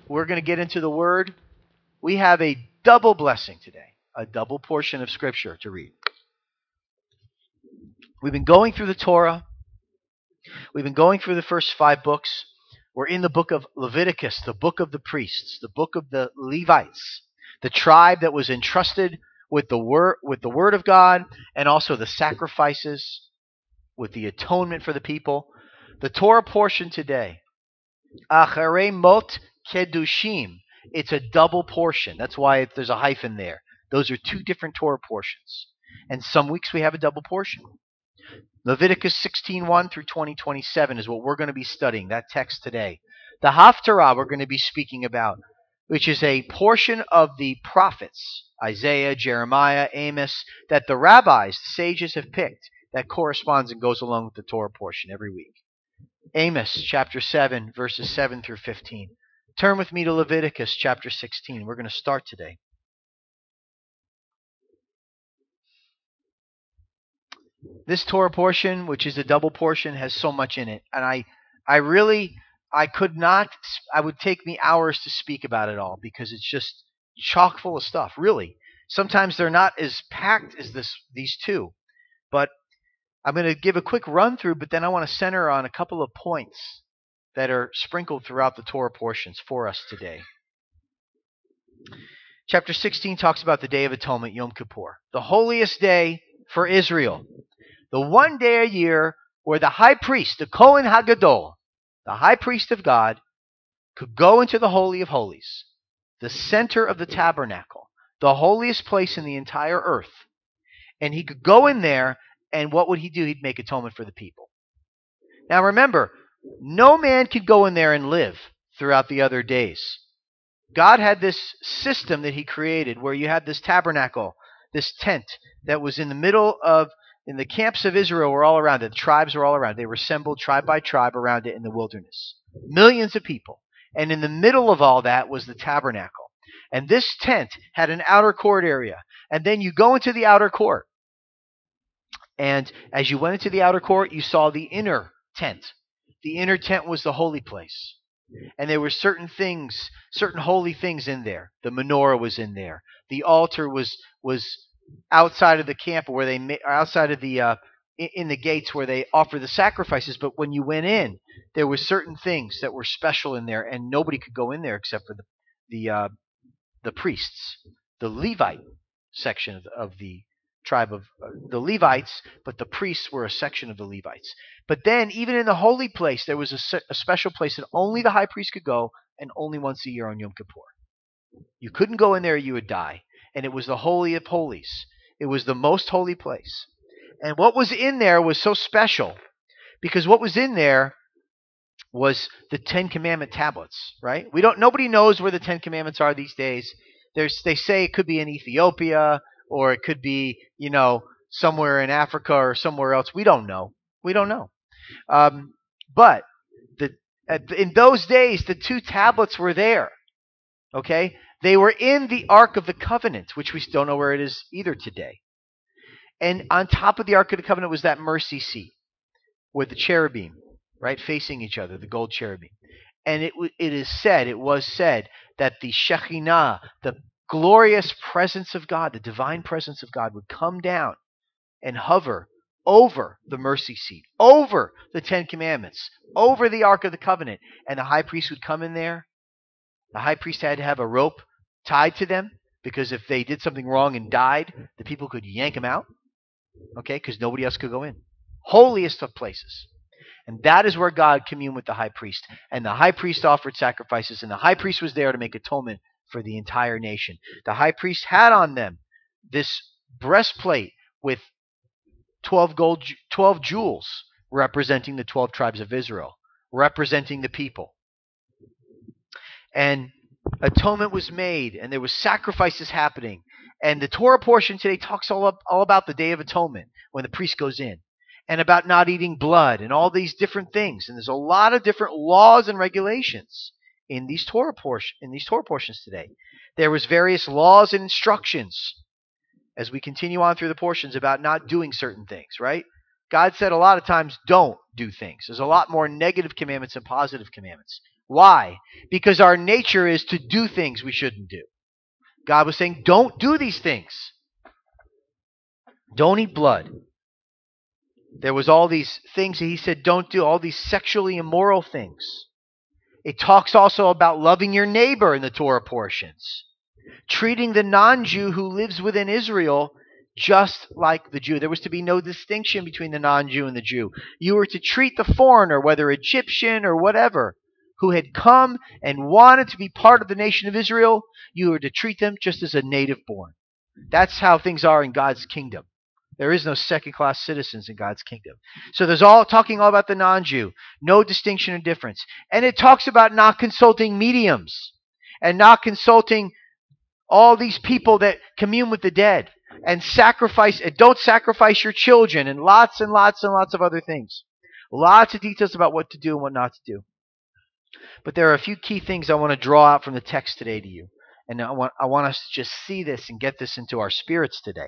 We're going to get into the Word. We have a double blessing today, a double portion of Scripture to read. We've been going through the Torah. We've been going through the first 5 books. We're in the book of Leviticus, the book of the priests, the book of the Levites, the tribe that was entrusted with the word of God, and also the sacrifices, with the atonement for the people. The Torah portion today, Acharei Mot Kedushim, it's a double portion. That's why there's a hyphen there. Those are 2 different Torah portions. And some weeks we have a double portion. Leviticus 16:1 through 20:27 is what we're going to be studying, that text today. The Haftarah we're going to be speaking about, which is a portion of the prophets, Isaiah, Jeremiah, Amos, that the rabbis, the sages have picked, that corresponds and goes along with the Torah portion every week. Amos chapter 7, verses 7 through 15. Turn with me to Leviticus chapter 16. We're going to start today. This Torah portion, which is a double portion, has so much in it. And I would take me hours to speak about it all because it's just chock full of stuff, really. Sometimes they're not as packed as these 2. But I'm going to give a quick run through, but then I want to center on a couple of points that are sprinkled throughout the Torah portions for us today. Chapter 16 talks about the Day of Atonement, Yom Kippur, the holiest day for Israel. The one day a year where the high priest, the Kohen HaGadol, the high priest of God, could go into the Holy of Holies, the center of the tabernacle, the holiest place in the entire earth. And he could go in there, and what would he do? He'd make atonement for the people. Now remember, no man could go in there and live throughout the other days. God had this system that he created where you had this tabernacle, this tent that was in the middle of, in the camps of Israel were all around it. The tribes were all around it. They were assembled tribe by tribe around it in the wilderness. Millions of people. And in the middle of all that was the tabernacle. And this tent had an outer court area. And then you go into the outer court. And as you went into the outer court, you saw the inner tent. The inner tent was the holy place. And there were certain things, certain holy things in there. The menorah was in there. The altar was outside of the camp, where they outside of the in the gates where they offer the sacrifices. But when you went in, there were certain things that were special in there, and nobody could go in there except for the priests, the Levite section of the tribe of the Levites. But the priests were a section of the Levites. But then, even in the holy place, there was a special place that only the high priest could go, and only once a year on Yom Kippur. You couldn't go in there; you would die. And it was the Holy of Holies. It was the most holy place. And what was in there was so special, because what was in there was the 10 Commandment tablets, right? Nobody knows where the 10 Commandments are these days. They say it could be in Ethiopia, or it could be, somewhere in Africa or somewhere else. We don't know. But in those days, the 2 tablets were there. Okay? They were in the Ark of the Covenant, which we don't know where it is either today. And on top of the Ark of the Covenant was that mercy seat with the cherubim, right, facing each other, the gold cherubim. And it was said that the Shekhinah, the glorious presence of God, the divine presence of God, would come down and hover over the mercy seat, over the 10 Commandments, over the Ark of the Covenant. And the high priest would come in there. The high priest had to have a rope tied to them, because if they did something wrong and died, the people could yank them out, okay, because nobody else could go in. Holiest of places. And that is where God communed with the high priest. And the high priest offered sacrifices, and the high priest was there to make atonement for the entire nation. The high priest had on them this breastplate with 12 jewels representing the 12 tribes of Israel, representing the people. And atonement was made, and there was sacrifices happening. And the Torah portion today talks all about the Day of Atonement, when the priest goes in, and about not eating blood, and all these different things. And there's a lot of different laws and regulations in these Torah portions today. There was various laws and instructions as we continue on through the portions about not doing certain things, right? God said a lot of times, don't do things. There's a lot more negative commandments than positive commandments. Why? Because our nature is to do things we shouldn't do. God was saying, don't do these things. Don't eat blood. There was all these things that he said don't do, all these sexually immoral things. It talks also about loving your neighbor in the Torah portions. Treating the non-Jew who lives within Israel just like the Jew. There was to be no distinction between the non-Jew and the Jew. You were to treat the foreigner, whether Egyptian or whatever, who had come and wanted to be part of the nation of Israel, you were to treat them just as a native born. That's how things are in God's kingdom. There is no second-class citizens in God's kingdom. So there's talking all about the non-Jew, no distinction or difference. And it talks about not consulting mediums and not consulting all these people that commune with the dead and don't sacrifice your children and lots and lots and lots of other things. Lots of details about what to do and what not to do. But there are a few key things I want to draw out from the text today to you. And I want us to just see this and get this into our spirits today.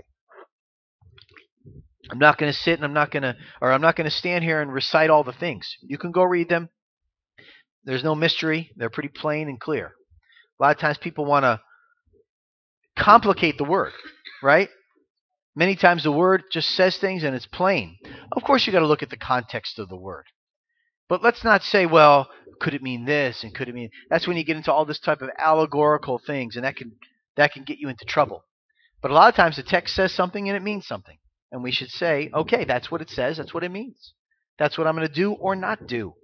I'm not going to sit and I'm not going to stand here and recite all the things. You can go read them. There's no mystery. They're pretty plain and clear. A lot of times people want to complicate the word, right? Many times the word just says things and it's plain. Of course, you got to look at the context of the word. But let's not say, well, could it mean this and could it mean... That's when you get into all this type of allegorical things, and that can get you into trouble. But a lot of times the text says something and it means something. And we should say, okay, that's what it says, that's what it means. That's what I'm going to do or not do.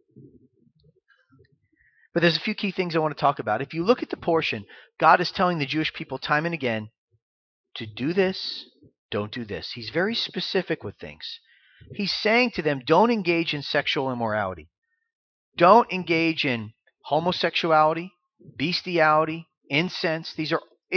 But there's a few key things I want to talk about. If you look at the portion, God is telling the Jewish people time and again to do this, don't do this. He's very specific with things. He's saying to them, don't engage in sexual immorality. Don't engage in homosexuality, bestiality, incest. These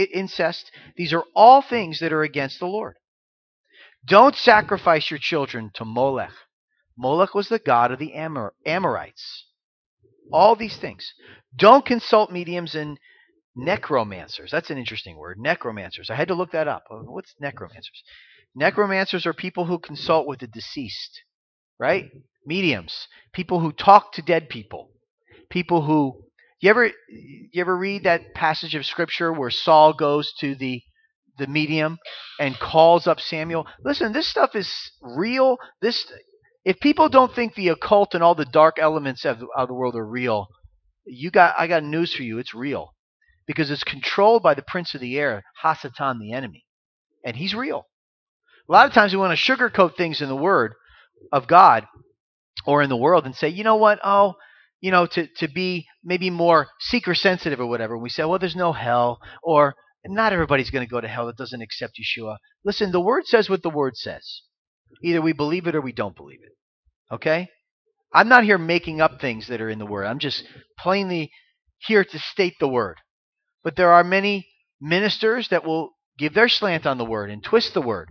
are all things that are against the Lord. Don't sacrifice your children to Molech. Molech was the god of the Amorites. All these things. Don't consult mediums and necromancers. That's an interesting word, necromancers. I had to look that up. What's necromancers? Necromancers are people who consult with the deceased, right? Mediums, people who talk to dead people. People who... You ever read that passage of Scripture where Saul goes to the medium and calls up Samuel? Listen, this stuff is real. If people don't think the occult and all the dark elements of the world are real, I got news for you. It's real. Because it's controlled by the prince of the air, Hasatan, the enemy. And he's real. A lot of times we want to sugarcoat things in the Word of God or in the world and say, you know what, to be maybe more seeker sensitive or whatever. We say, well, there's no hell, or not everybody's going to go to hell that doesn't accept Yeshua. Listen, the Word says what the Word says. Either we believe it or we don't believe it. Okay? I'm not here making up things that are in the Word. I'm just plainly here to state the Word. But there are many ministers that will give their slant on the Word and twist the Word.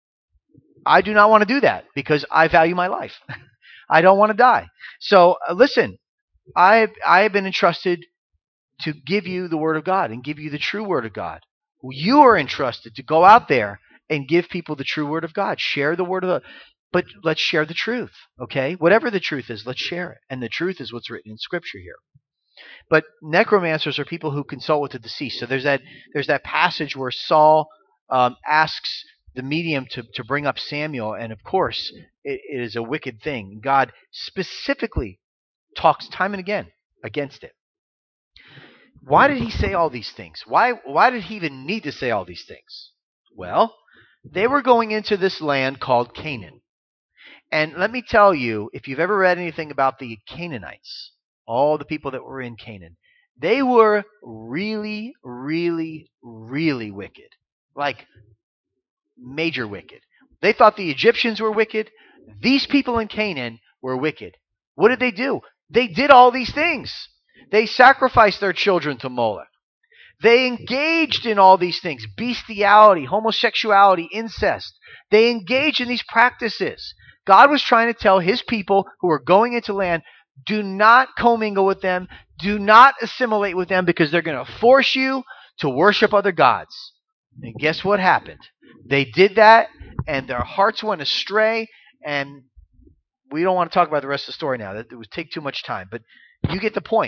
I do not want to do that because I value my life. I don't want to die. So listen, I have been entrusted to give you the Word of God and give you the true Word of God. You are entrusted to go out there and give people the true Word of God. Share the Word of God. But let's share the truth, okay? Whatever the truth is, let's share it. And the truth is what's written in Scripture here. But necromancers are people who consult with the deceased. So there's that passage where Saul asks the medium to bring up Samuel, and of course it is a wicked thing. God specifically talks time and again against it. Why did he say all these things? Why did he even need to say all these things? Well, they were going into this land called Canaan. And let me tell you, if you've ever read anything about the Canaanites, all the people that were in Canaan, they were really, really, really wicked. Like, major wicked. They thought the Egyptians were wicked. These people in Canaan were wicked. What did they do? They did all these things. They sacrificed their children to Moloch. They engaged in all these things. Bestiality, homosexuality, incest. They engaged in these practices. God was trying to tell his people who were going into land, do not commingle with them. Do not assimilate with them because they're going to force you to worship other gods. And guess what happened? They did that, and their hearts went astray, and we don't want to talk about the rest of the story now. That would take too much time, but you get the point.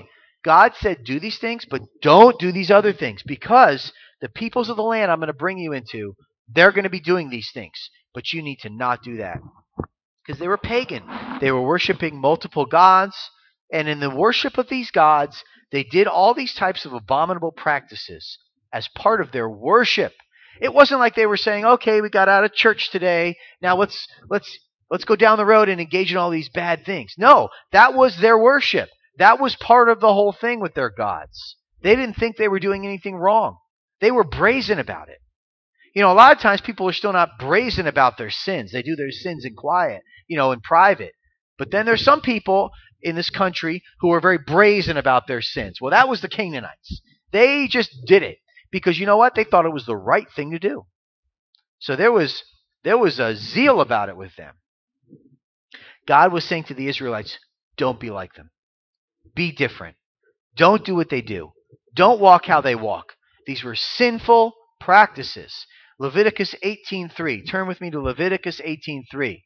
God said, do these things, but don't do these other things, because the peoples of the land I'm going to bring you into, they're going to be doing these things, but you need to not do that. Because they were pagan. They were worshiping multiple gods, and in the worship of these gods, they did all these types of abominable practices as part of their worship. It wasn't like they were saying, okay, we got out of church today, now let's go down the road and engage in all these bad things. No, that was their worship. That was part of the whole thing with their gods. They didn't think they were doing anything wrong. They were brazen about it. A lot of times people are still not brazen about their sins. They do their sins in quiet, in private. But then there's some people in this country who are very brazen about their sins. Well, that was the Canaanites. They just did it because you know what? They thought it was the right thing to do. So there was a zeal about it with them. God was saying to the Israelites, don't be like them. Be different. Don't do what they do. Don't walk how they walk. These were sinful practices. Leviticus 18:3. Turn with me to Leviticus 18:3.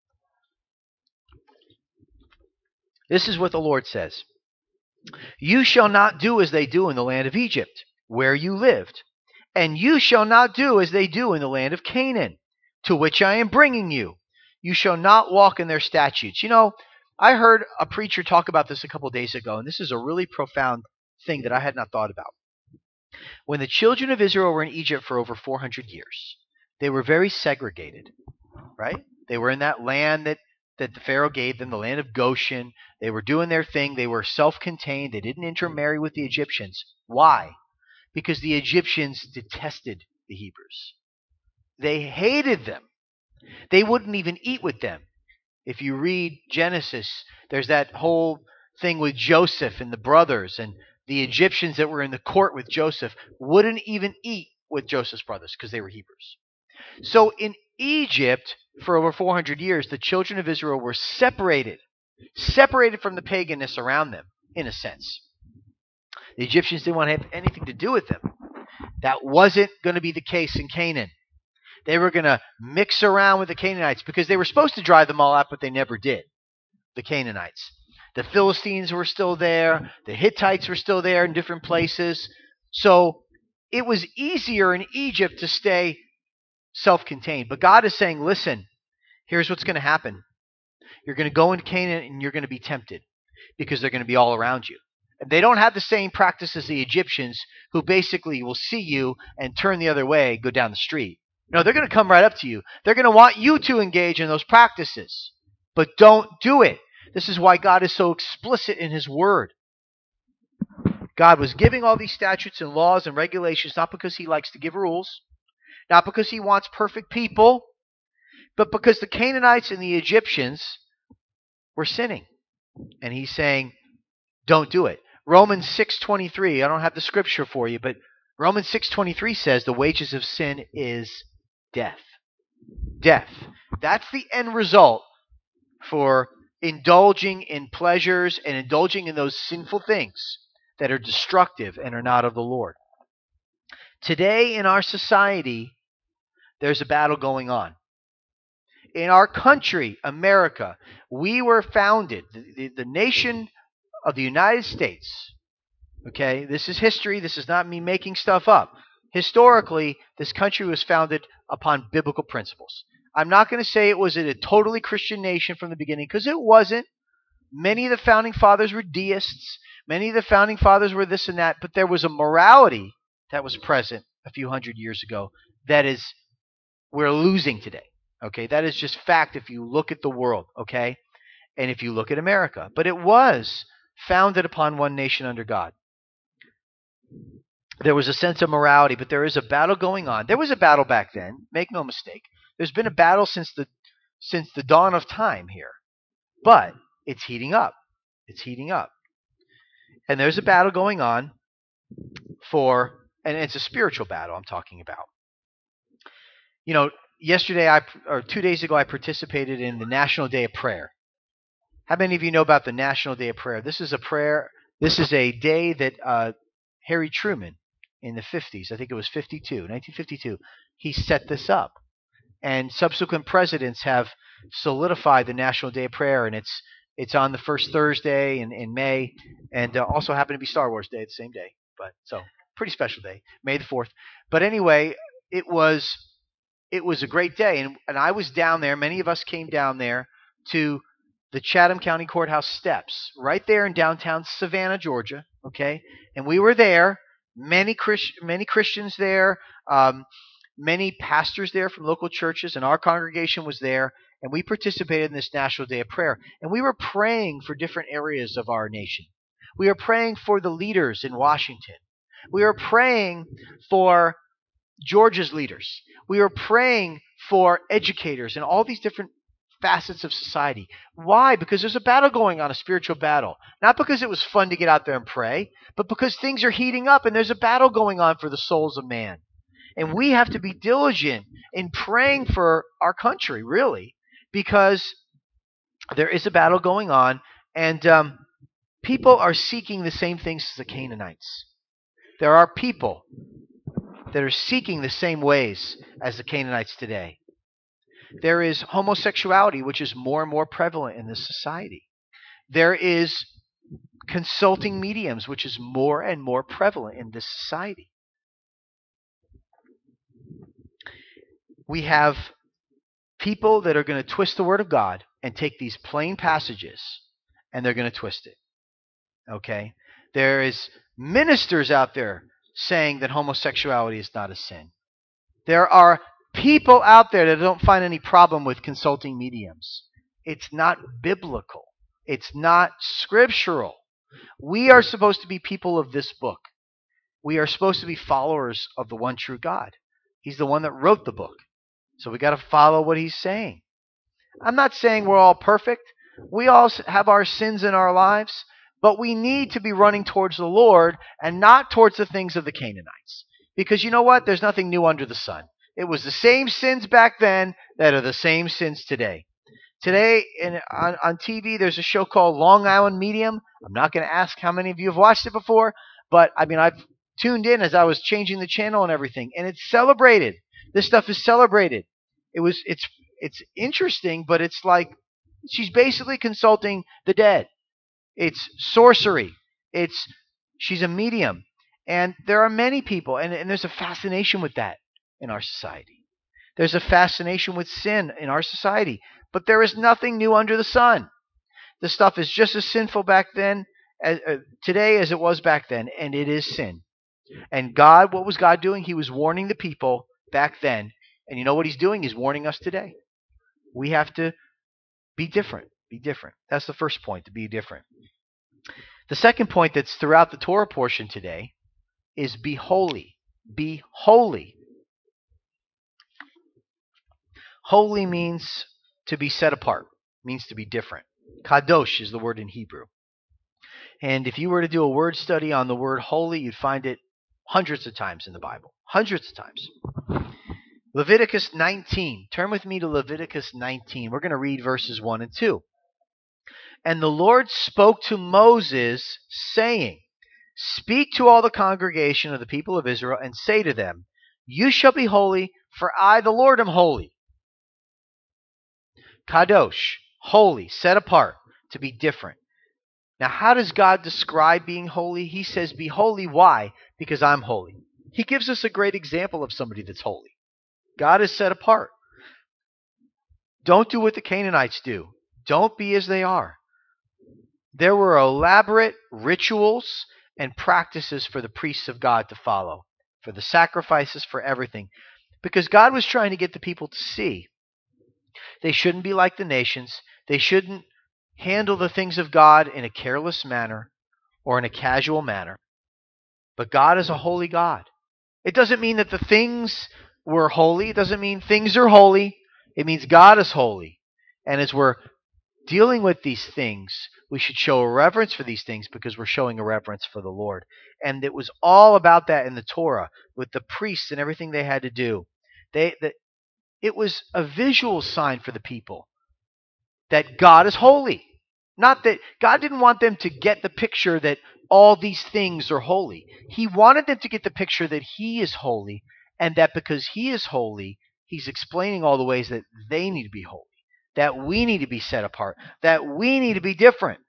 This is what the Lord says. You shall not do as they do in the land of Egypt, where you lived, and you shall not do as they do in the land of Canaan, to which I am bringing you. You shall not walk in their statutes. I heard a preacher talk about this a couple days ago, and this is a really profound thing that I had not thought about. When the children of Israel were in Egypt for over 400 years, they were very segregated, right? They were in that land that the Pharaoh gave them, the land of Goshen. They were doing their thing. They were self-contained. They didn't intermarry with the Egyptians. Why? Because the Egyptians detested the Hebrews. They hated them. They wouldn't even eat with them. If you read Genesis, there's that whole thing with Joseph and the brothers, and the Egyptians that were in the court with Joseph wouldn't even eat with Joseph's brothers because they were Hebrews. So in Egypt, for over 400 years, the children of Israel were separated from the paganness around them, in a sense. The Egyptians didn't want to have anything to do with them. That wasn't going to be the case in Canaan. They were going to mix around with the Canaanites because they were supposed to drive them all out, but they never did, the Canaanites. The Philistines were still there. The Hittites were still there in different places. So it was easier in Egypt to stay self-contained. But God is saying, listen, here's what's going to happen. You're going to go into Canaan and you're going to be tempted because they're going to be all around you. And they don't have the same practice as the Egyptians, who basically will see you and turn the other way, go down the street. No, they're going to come right up to you. They're going to want you to engage in those practices. But don't do it. This is why God is so explicit in His Word. God was giving all these statutes and laws and regulations not because He likes to give rules, not because He wants perfect people, but because the Canaanites and the Egyptians were sinning. And He's saying, don't do it. Romans 6:23, I don't have the scripture for you, but Romans 6:23 says the wages of sin is death. Death. That's the end result for indulging in pleasures and indulging in those sinful things that are destructive and are not of the Lord. Today in our society, there's a battle going on. In our country, America, we were founded, the nation of the United States. Okay, this is history. This is not me making stuff up. Historically, this country was founded upon biblical principles. I'm not going to say it was a totally Christian nation from the beginning, because it wasn't. Many of the founding fathers were deists. Many of the founding fathers were this and that, but there was a morality that was present a few hundred years ago that is we're losing today. Okay, that is just fact if you look at the world, okay, and if you look at America. But it was founded upon one nation under God. There was a sense of morality, but there is a battle going on. There was a battle back then, make no mistake. There's been a battle since the dawn of time here. But it's heating up. It's heating up. And there's a battle going on and it's a spiritual battle I'm talking about. Yesterday, or 2 days ago, I participated in the National Day of Prayer. How many of you know about the National Day of Prayer? This is a prayer. This is a day that Harry Truman, in the 50s, I think it was 1952, he set this up. And subsequent presidents have solidified the National Day of Prayer, and It's on the first Thursday in May, and also happened to be Star Wars Day the same day. But so pretty special day, May the 4th. But anyway, it was a great day, and I was down there. Many of us came down there to the Chatham County Courthouse steps, right there in downtown Savannah, Georgia. Okay, and we were there. Many Christians there, many pastors there from local churches, and our congregation was there. And we participated in this National Day of Prayer. And we were praying for different areas of our nation. We were praying for the leaders in Washington. We were praying for Georgia's leaders. We were praying for educators and all these different facets of society. Why? Because there's a battle going on, a spiritual battle. Not because it was fun to get out there and pray, but because things are heating up and there's a battle going on for the souls of man. And we have to be diligent in praying for our country, really, because there is a battle going on, and people are seeking the same things as the Canaanites. There are people that are seeking the same ways as the Canaanites today. There is homosexuality, which is more and more prevalent in this society. There is consulting mediums, which is more and more prevalent in this society. We have people that are going to twist the Word of God and take these plain passages and they're going to twist it. Okay? There is ministers out there saying that homosexuality is not a sin. There are people out there that don't find any problem with consulting mediums. It's not biblical. It's not scriptural. We are supposed to be people of this book. We are supposed to be followers of the one true God. He's the one that wrote the book. So we got to follow what he's saying. I'm not saying we're all perfect. We all have our sins in our lives, but we need to be running towards the Lord and not towards the things of the Canaanites. Because you know what? There's nothing new under the sun. It was the same sins back then that are the same sins today. Today on TV, there's a show called Long Island Medium. I'm not going to ask how many of you have watched it before, but I mean, I've tuned in as I was changing the channel and everything, and it's celebrated. This stuff is celebrated. It's interesting, but it's like she's basically consulting the dead. It's sorcery. She's a medium. And there are many people, and there's a fascination with that in our society. There's a fascination with sin in our society. But there is nothing new under the sun. This stuff is just as sinful back then, today as it was back then, and it is sin. And God, what was God doing? He was warning the people back then. And you know what he's doing? He's warning us today. We have to be different. Be different. That's the first point, to be different. The second point that's throughout the Torah portion today is be holy. Be holy. Holy means to be set apart. Means to be different. Kadosh is the word in Hebrew. And if you were to do a word study on the word holy, you'd find it hundreds of times in the Bible. Hundreds of times. Leviticus 19. Turn with me to Leviticus 19. We're going to read verses 1 and 2. And the Lord spoke to Moses, saying, Speak to all the congregation of the people of Israel, and say to them, You shall be holy, for I, the Lord, am holy. Kadosh, holy, set apart, to be different. Now, how does God describe being holy? He says, Be holy. Why? Because I'm holy. He gives us a great example of somebody that's holy. God is set apart. Don't do what the Canaanites do. Don't be as they are. There were elaborate rituals and practices for the priests of God to follow, for the sacrifices, for everything, because God was trying to get the people to see they shouldn't be like the nations. They shouldn't handle the things of God in a careless manner or in a casual manner. But God is a holy God. It doesn't mean that the things were holy. It doesn't mean things are holy. It means God is holy. And as we're dealing with these things, we should show a reverence for these things because we're showing a reverence for the Lord. And it was all about that in the Torah with the priests and everything they had to do. It was a visual sign for the people that God is holy. Not that God didn't want them to get the picture that all these things are holy. He wanted them to get the picture that He is holy, and that because He is holy, He's explaining all the ways that they need to be holy. that we need to be set apart, that we need to be different.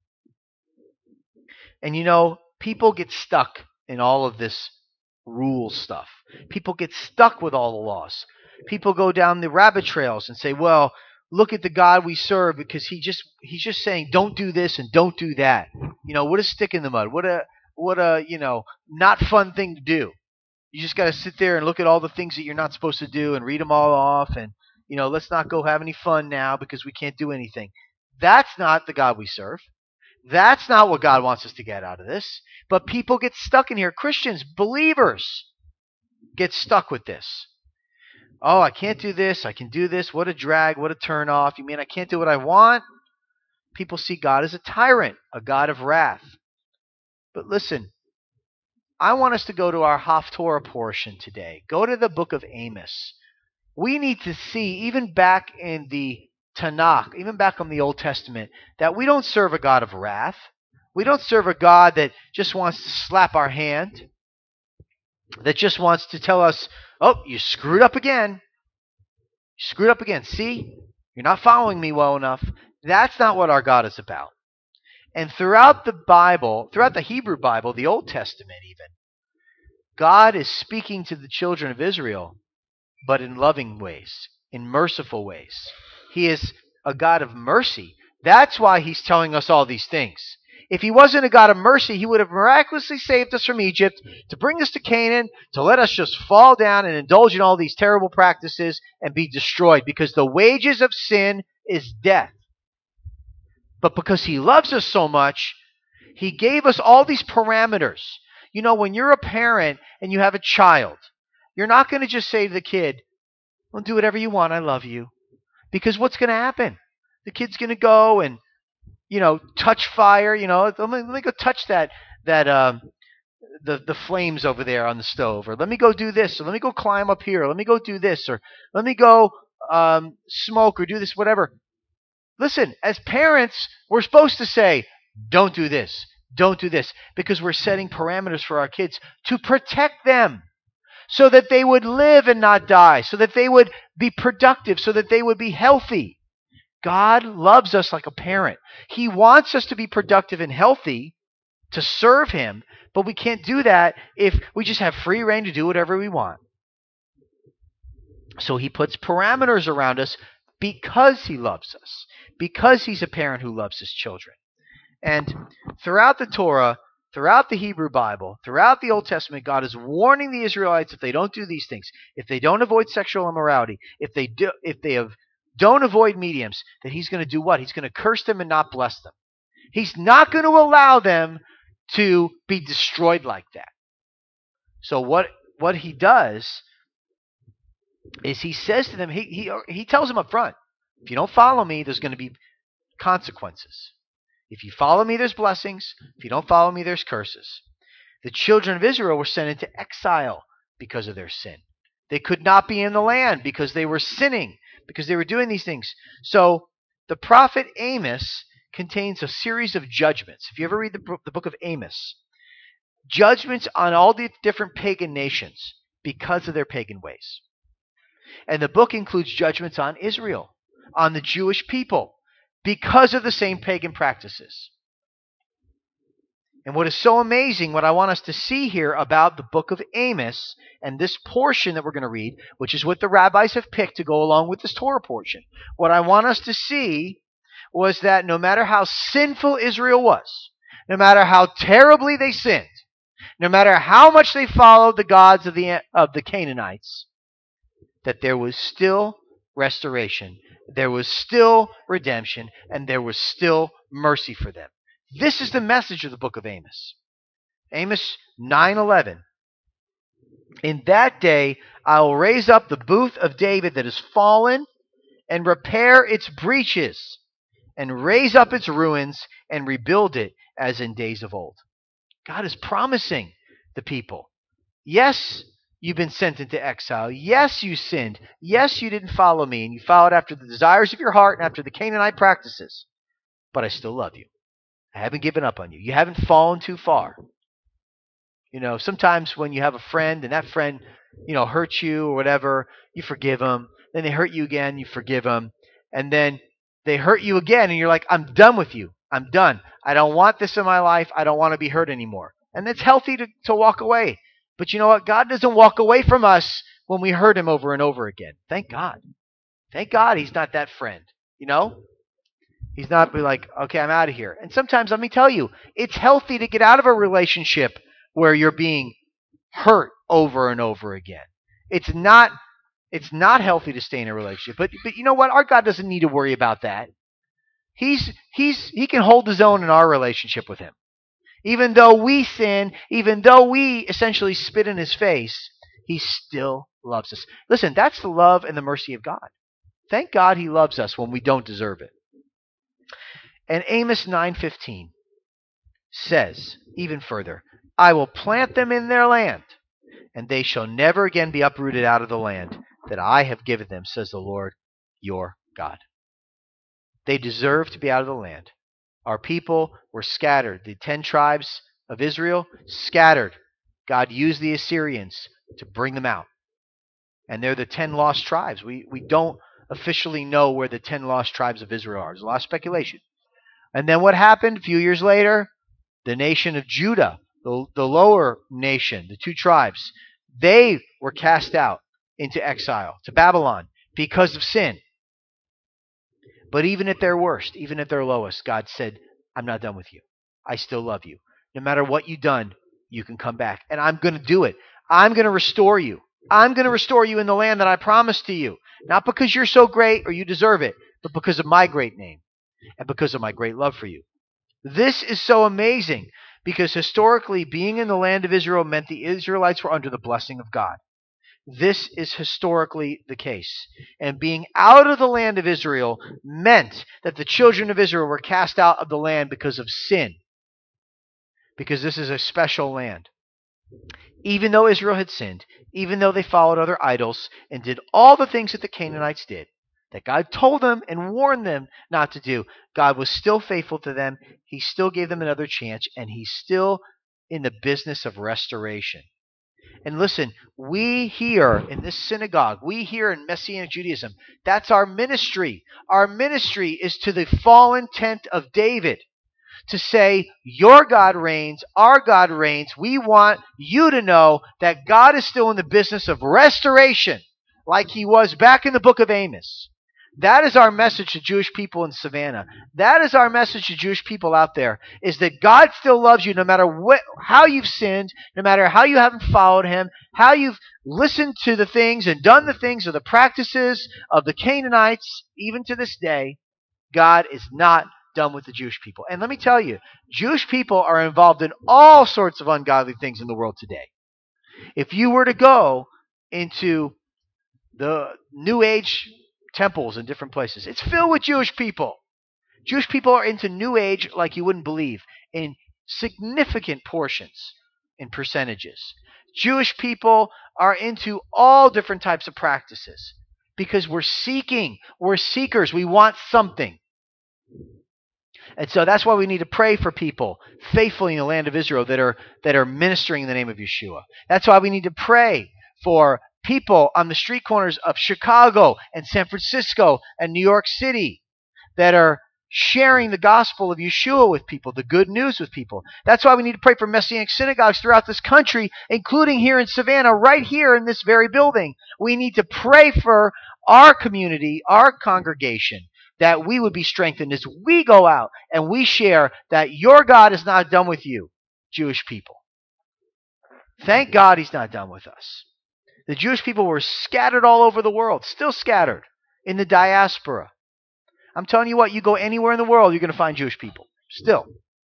And people get stuck in all of this rule stuff. People get stuck with all the laws. People go down the rabbit trails and say, well, look at the God we serve because he's just saying don't do this and don't do that. What a stick in the mud. What a not fun thing to do. You just got to sit there and look at all the things that you're not supposed to do and read them all off and let's not go have any fun now because we can't do anything. That's not the God we serve. That's not what God wants us to get out of this. But people get stuck in here. Christians, believers, get stuck with this. Oh, I can't do this. I can do this. What a drag. What a turn off. You mean I can't do what I want? People see God as a tyrant, a God of wrath. But listen, I want us to go to our Haftorah portion today. Go to the book of Amos. We need to see, even back in the Tanakh, even back in the Old Testament, that we don't serve a God of wrath. We don't serve a God that just wants to slap our hand, that just wants to tell us, oh, you screwed up again. You screwed up again. See? You're not following me well enough. That's not what our God is about. And throughout the Bible, throughout the Hebrew Bible, the Old Testament even, God is speaking to the children of Israel, but in loving ways, in merciful ways. He is a God of mercy. That's why he's telling us all these things. If he wasn't a God of mercy, he would have miraculously saved us from Egypt to bring us to Canaan, to let us just fall down and indulge in all these terrible practices and be destroyed, because the wages of sin is death. But because he loves us so much, he gave us all these parameters. When you're a parent and you have a child, you're not going to just say to the kid, well, do whatever you want, I love you. Because what's going to happen? The kid's going to go and, touch fire. Let me go touch the flames over there on the stove. Or let me go do this. Or let me go climb up here. Or let me go do this. Or let me go smoke or do this, whatever. Listen, as parents, we're supposed to say, don't do this. Don't do this. Because we're setting parameters for our kids to protect them, so that they would live and not die, so that they would be productive, so that they would be healthy. God loves us like a parent. He wants us to be productive and healthy to serve him, but we can't do that if we just have free reign to do whatever we want. So he puts parameters around us because he loves us, because he's a parent who loves his children. And throughout the Torah, throughout the Hebrew Bible, throughout the Old Testament, God is warning the Israelites if they don't do these things, if they don't avoid sexual immorality, if they don't avoid mediums, that he's going to do what? He's going to curse them and not bless them. He's not going to allow them to be destroyed like that. So what he does is he says to them, he tells them up front, if you don't follow me, there's going to be consequences. If you follow me, there's blessings. If you don't follow me, there's curses. The children of Israel were sent into exile because of their sin. They could not be in the land because they were sinning, because they were doing these things. So the prophet Amos contains a series of judgments. If you ever read the book of Amos, judgments on all the different pagan nations because of their pagan ways. And the book includes judgments on Israel, on the Jewish people, because of the same pagan practices. And what is so amazing, what I want us to see here about the book of Amos and this portion that we're going to read, which is what the rabbis have picked to go along with this Torah portion, what I want us to see was that no matter how sinful Israel was, no matter how terribly they sinned, no matter how much they followed the gods of the Canaanites, that there was still restoration, there was still redemption, and there was still mercy for them. This is the message of the book of Amos. Amos 9:11. In that day I will raise up the booth of David that is fallen, and repair its breaches, and raise up its ruins, and rebuild it as in days of old. God is promising the people, yes, you've been sent into exile. Yes, you sinned. Yes, you didn't follow me, and you followed after the desires of your heart and after the Canaanite practices. But I still love you. I haven't given up on you. You haven't fallen too far. Sometimes when you have a friend and that friend, hurts you or whatever, you forgive them. Then they hurt you again, you forgive them. and then they hurt you again, and you're like, I'm done with you. I'm done. I don't want this in my life. I don't want to be hurt anymore. And it's healthy to walk away. But you know what? God doesn't walk away from us when we hurt him over and over again. Thank God. Thank God he's not that friend. You know? He's not be like, okay, I'm out of here. And sometimes, let me tell you, it's healthy to get out of a relationship where you're being hurt over and over again. It's not healthy to stay in a relationship. But you know what? Our God doesn't need to worry about that. He can hold his own in our relationship with him. Even though we sin, even though we essentially spit in his face, he still loves us. Listen, that's the love and the mercy of God. Thank God he loves us when we don't deserve it. And Amos 9:15 says, even further, I will plant them in their land, and they shall never again be uprooted out of the land that I have given them, says the Lord your God. They deserve to be out of the land. Our people were scattered. The 10 tribes of Israel scattered. God used the Assyrians to bring them out. And they're the 10 lost tribes. We don't officially know where the 10 lost tribes of Israel are. There's a lot of speculation. And then what happened a few years later? The nation of Judah, the lower nation, the 2 tribes, they were cast out into exile to Babylon because of sin. But even at their worst, even at their lowest, God said, I'm not done with you. I still love you. No matter what you've done, you can come back. And I'm going to do it. I'm going to restore you. I'm going to restore you in the land that I promised to you. Not because you're so great or you deserve it, but because of my great name and because of my great love for you. This is so amazing because historically, being in the land of Israel meant the Israelites were under the blessing of God. This is historically the case. And being out of the land of Israel meant that the children of Israel were cast out of the land because of sin. Because this is a special land. Even though Israel had sinned, even though they followed other idols and did all the things that the Canaanites did, that God told them and warned them not to do, God was still faithful to them. He still gave them another chance, and he's still in the business of restoration. And listen, we here in this synagogue, we here in Messianic Judaism, that's our ministry. Our ministry is to the fallen tent of David to say, your God reigns, our God reigns. We want you to know that God is still in the business of restoration like he was back in the book of Amos. That is our message to Jewish people in Savannah. That is our message to Jewish people out there, is that God still loves you no matter how you've sinned, no matter how you haven't followed him, how you've listened to the things and done the things or the practices of the Canaanites, even to this day. God is not done with the Jewish people. And let me tell you, Jewish people are involved in all sorts of ungodly things in the world today. If you were to go into the New Age temples in different places, it's filled with Jewish people. Jewish people are into New Age like you wouldn't believe, in significant portions, in percentages. Jewish people are into all different types of practices because we're seekers, we want something. And so that's why we need to pray for people faithfully in the land of Israel that are ministering in the name of Yeshua. That's why we need to pray for people on the street corners of Chicago and San Francisco and New York City that are sharing the gospel of Yeshua with people, the good news with people. That's why we need to pray for Messianic synagogues throughout this country, including here in Savannah, right here in this very building. We need to pray for our community, our congregation, that we would be strengthened as we go out and we share that your God is not done with you, Jewish people. Thank God he's not done with us. The Jewish people were scattered all over the world, still scattered in the diaspora. I'm telling you what, you go anywhere in the world, you're going to find Jewish people, still.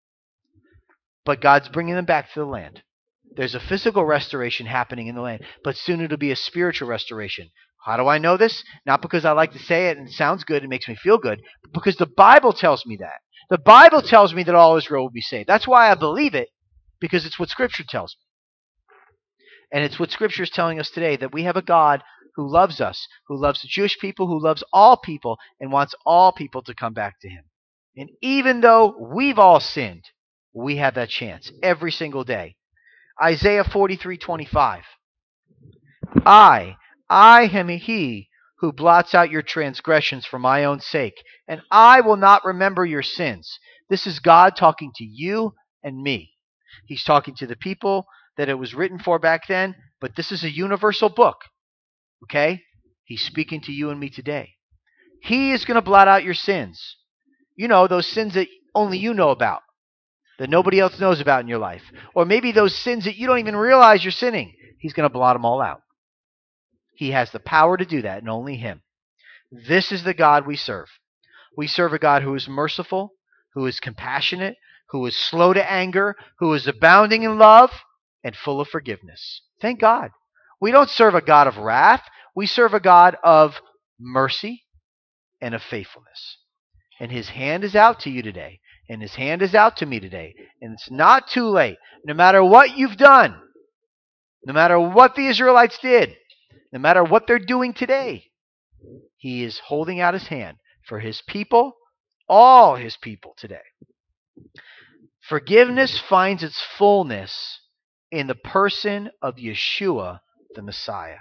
But God's bringing them back to the land. There's a physical restoration happening in the land, but soon it'll be a spiritual restoration. How do I know this? Not because I like to say it and it sounds good, it makes me feel good, but because the Bible tells me that. The Bible tells me that all Israel will be saved. That's why I believe it, because it's what Scripture tells me. And it's what Scripture is telling us today, that we have a God who loves us, who loves the Jewish people, who loves all people, and wants all people to come back to him. And even though we've all sinned, we have that chance every single day. Isaiah 43:25. I am he who blots out your transgressions for my own sake, and I will not remember your sins. This is God talking to you and me. He's talking to the people that it was written for back then, but this is a universal book. Okay? He's speaking to you and me today. He is going to blot out your sins. You know, those sins that only you know about, that nobody else knows about in your life. Or maybe those sins that you don't even realize you're sinning. He's going to blot them all out. He has the power to do that, and only Him. This is the God we serve. We serve a God who is merciful, who is compassionate, who is slow to anger, who is abounding in love, and full of forgiveness. Thank God. We don't serve a God of wrath. We serve a God of mercy and of faithfulness. And His hand is out to you today. And His hand is out to me today. And it's not too late. No matter what you've done, no matter what the Israelites did, no matter what they're doing today, He is holding out His hand for His people, all His people today. Forgiveness finds its fullness in the person of Yeshua, the Messiah.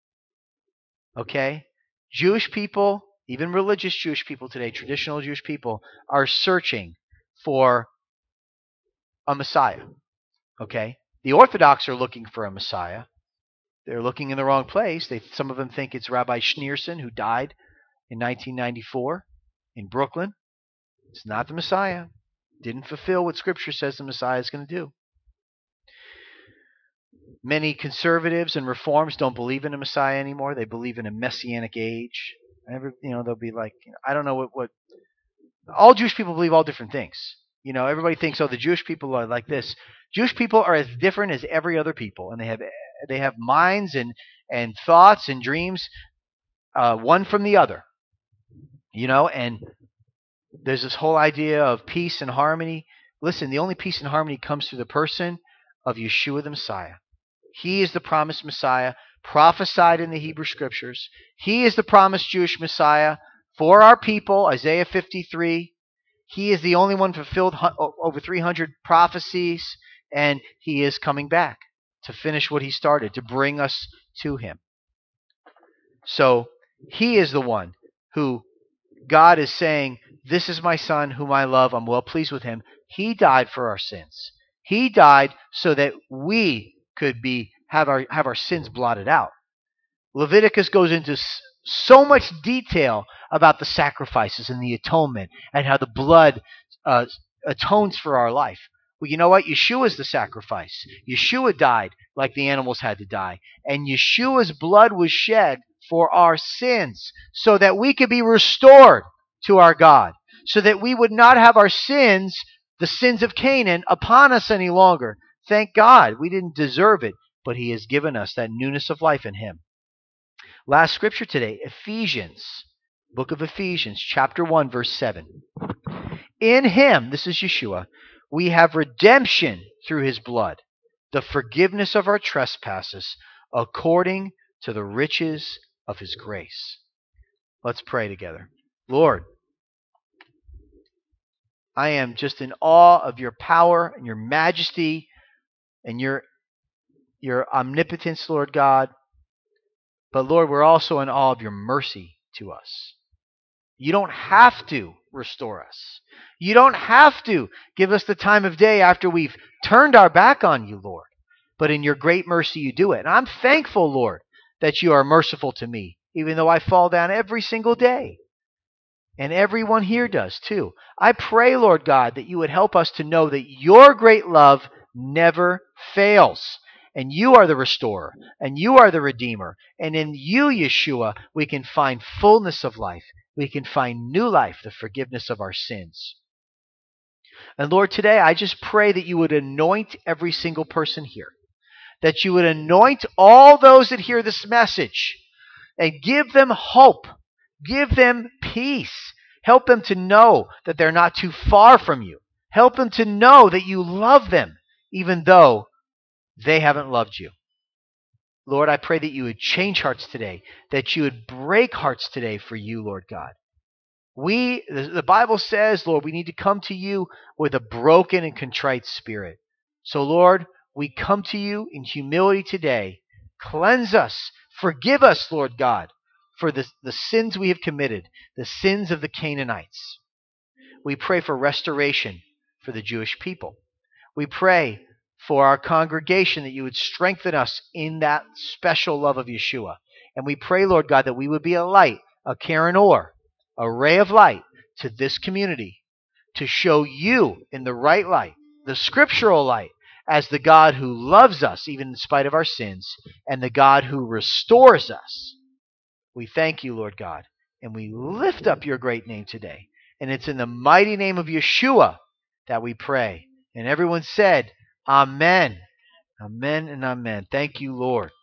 Okay? Jewish people, even religious Jewish people today, traditional Jewish people, are searching for a Messiah. Okay? The Orthodox are looking for a Messiah. They're looking in the wrong place. Some of them think it's Rabbi Schneerson, who died in 1994 in Brooklyn. It's not the Messiah. Didn't fulfill what Scripture says the Messiah is going to do. Many conservatives and reforms don't believe in a Messiah anymore. They believe in a messianic age. They'll be like, I don't know what. All Jewish people believe all different things. Everybody thinks, the Jewish people are like this. Jewish people are as different as every other people, and they have minds and thoughts and dreams, one from the other. And there's this whole idea of peace and harmony. Listen, the only peace and harmony comes through the person of Yeshua the Messiah. He is the promised Messiah, prophesied in the Hebrew Scriptures. He is the promised Jewish Messiah for our people, Isaiah 53. He is the only one fulfilled over 300 prophecies, and He is coming back to finish what He started, to bring us to Him. So He is the one who God is saying, this is my Son whom I love. I'm well pleased with Him. He died for our sins. He died so that we could have our sins blotted out. Leviticus goes into so much detail about the sacrifices and the atonement and how the blood atones for our life. Well, you know what? Yeshua is the sacrifice. Yeshua died like the animals had to die. And Yeshua's blood was shed for our sins so that we could be restored to our God, so that we would not have our sins, the sins of Canaan, upon us any longer. Thank God. We didn't deserve it, but He has given us that newness of life in Him. Last scripture today, Ephesians, book of Ephesians, chapter 1, verse 7. In Him, this is Yeshua, we have redemption through His blood, the forgiveness of our trespasses, according to the riches of His grace. Let's pray together. Lord, I am just in awe of Your power and Your majesty and Your omnipotence, Lord God. But Lord, we're also in awe of Your mercy to us. You don't have to restore us. You don't have to give us the time of day after we've turned our back on You, Lord. But in Your great mercy, You do it. And I'm thankful, Lord, that You are merciful to me, even though I fall down every single day. And everyone here does too. I pray, Lord God, that You would help us to know that Your great love never fails. And You are the restorer, and You are the redeemer. And in You, Yeshua, we can find fullness of life. We can find new life, the forgiveness of our sins. And Lord, today I just pray that You would anoint every single person here. That You would anoint all those that hear this message and give them hope. Give them peace. Help them to know that they're not too far from You. Help them to know that You love them, even though they haven't loved You. Lord, I pray that You would change hearts today, that You would break hearts today for You, Lord God. The Bible says, Lord, we need to come to You with a broken and contrite spirit. So, Lord, we come to You in humility today. Cleanse us. Forgive us, Lord God. for the sins we have committed, the sins of the Canaanites. We pray for restoration for the Jewish people. We pray for our congregation that you would strengthen us in that special love of Yeshua. And we pray, Lord God, that we would be a light, a Karen Or, a ray of light to this community, to show you in the right light, the scriptural light, as the God who loves us even in spite of our sins, and the God who restores us. We thank you, Lord God, and we lift up your great name today. And it's in the mighty name of Yeshua that we pray. And everyone said, Amen. Amen and amen. Thank you, Lord.